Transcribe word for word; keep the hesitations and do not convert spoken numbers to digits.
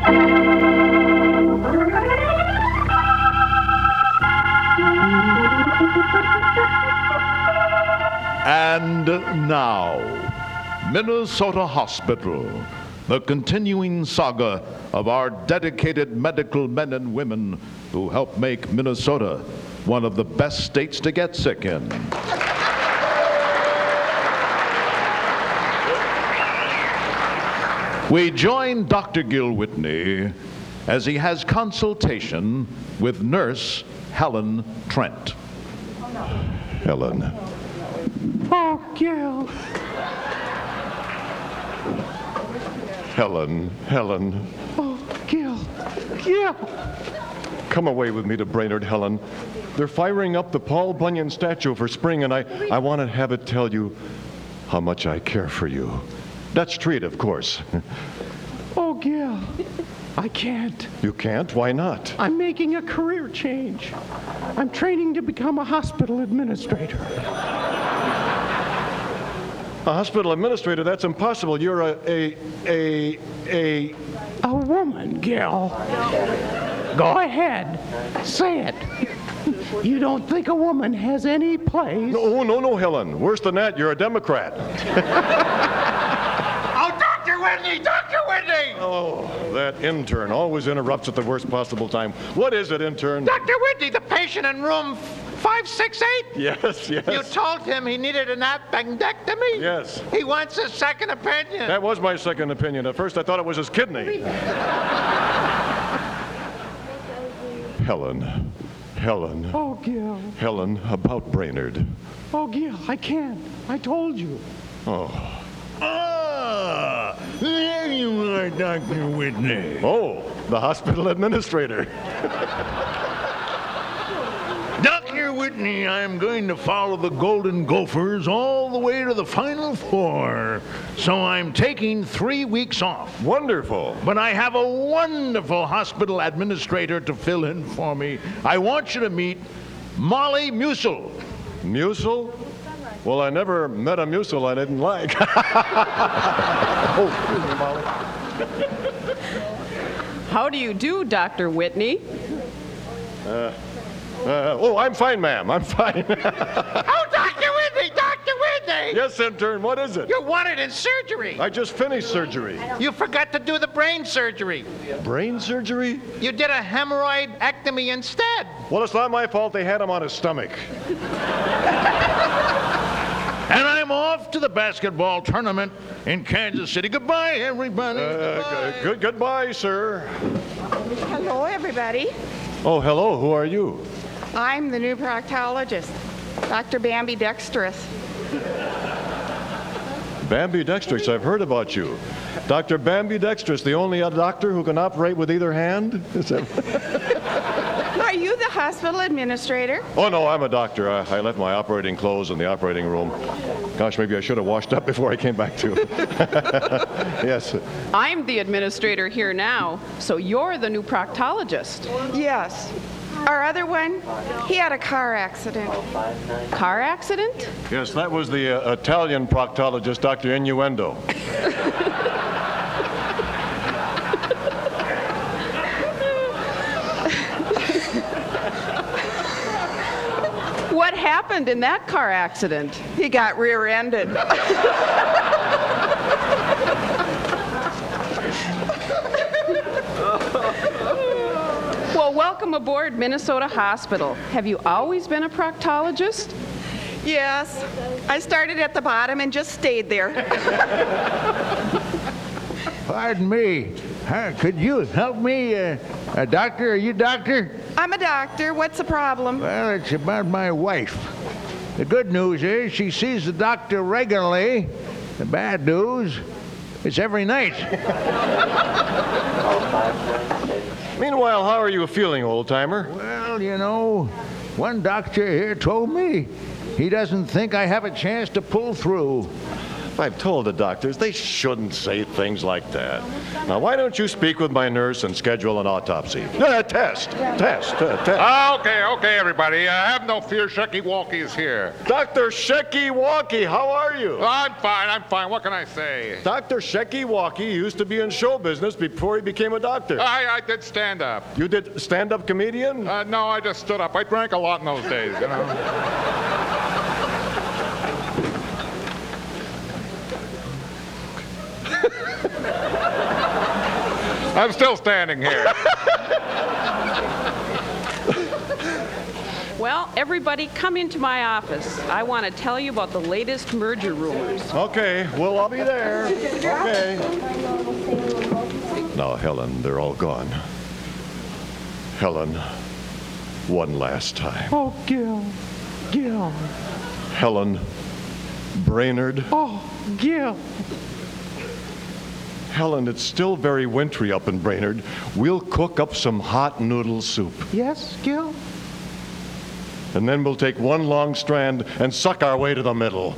And now, Minnesota Hospital, the continuing saga of our dedicated medical men and women who help make Minnesota one of the best states to get sick in. We join Doctor Gil Whitney as he has consultation with Nurse Helen Trent. Helen. Oh, Gil. Helen, Helen. Oh, Gil. Gil. Come away with me to Brainerd, Helen. They're firing up the Paul Bunyan statue for spring, and I, I want to have it tell you how much I care for you. Dutch treat, of course. Oh, Gil. I can't. You can't? Why not? I'm making a career change. I'm training to become a hospital administrator. A hospital administrator? That's impossible. You're a, a, a, a... A woman, Gil. Go ahead. Say it. You don't think a woman has any place? No, no, no, Helen. Worse than that, you're a Democrat. Oh, Doctor Whitney! Doctor Whitney! Oh, that intern always interrupts at the worst possible time. What is it, intern? Doctor Whitney, the patient in room five six eight? Yes, yes. You told him he needed an appendectomy? Yes. He wants a second opinion. That was my second opinion. At first, I thought it was his kidney. Helen. Helen. Oh, Gil. Helen, about Brainerd. Oh, Gil, I can't. I told you. Oh. Ah, there you are, Doctor Whitney. Oh, the hospital administrator. Doctor Whitney, I'm going to follow the Golden Gophers all the way to the Final Four. So I'm taking three weeks off. Wonderful. But I have a wonderful hospital administrator to fill in for me. I want you to meet Molly Musil. Musil? Well, I never met a Musil I didn't like. Oh, excuse me, Molly. How do you do, Doctor Whitney? Uh, uh, oh, I'm fine, ma'am. I'm fine. Oh, Doctor Whitney! Doctor Whitney! Yes, intern, what is it? You wanted in surgery. I just finished surgery. You forgot to do the brain surgery. Brain surgery? You did a hemorrhoidectomy instead. Well, it's not my fault they had him on his stomach. And I'm off to the basketball tournament in Kansas City. Goodbye, everybody. Uh, Goodbye. g- good, goodbye, sir. Hello, everybody. Oh, hello. Who are you? I'm the new proctologist, Doctor Bambi Dexterous. Bambi Dexterous. I've heard about you. Doctor Bambi Dexterous, the only doctor who can operate with either hand? Is that... Are you the hospital administrator? Oh, no, I'm a doctor. I, I left my operating clothes in the operating room. Gosh, maybe I should have washed up before I came back to. Yes. I'm the administrator here now, so you're the new proctologist. Yes. Our other one, he had a car accident. Car accident? Yes, that was the uh, Italian proctologist, Doctor Innuendo. What happened in that car accident? He got rear-ended. Well, welcome aboard Minnesota Hospital. Have you always been a proctologist? Yes. I started at the bottom and just stayed there. Pardon me. Huh, could you help me? Uh, a doctor? Are you doctor? I'm a doctor. What's the problem? Well, it's about my wife. The good news is she sees the doctor regularly. The bad news is every night. Meanwhile, how are you feeling, old-timer? Well, you know, one doctor here told me he doesn't think I have a chance to pull through. I've told the doctors they shouldn't say things like that. Now, why don't you speak with my nurse and schedule an autopsy? Uh, test, test, uh, test. Ah, okay, okay, everybody. Uh, have no fear. Shecky Walkie is here. Doctor Shecky Walkie, how are you? I'm fine. I'm fine. What can I say? Doctor Shecky Walkie used to be in show business before he became a doctor. I, I did stand up. You did stand-up comedian? Uh, no, I just stood up. I drank a lot in those days, you know. I'm still standing here. Well, everybody, come into my office. I want to tell you about the latest merger rumors. Okay, well, I'll be there. Okay. Now, Helen, they're all gone. Helen, one last time. Oh, Gil. Gil. Helen Brainerd. Oh, Gil. Helen, it's still very wintry up in Brainerd. We'll cook up some hot noodle soup. Yes, Gil? And then we'll take one long strand and suck our way to the middle.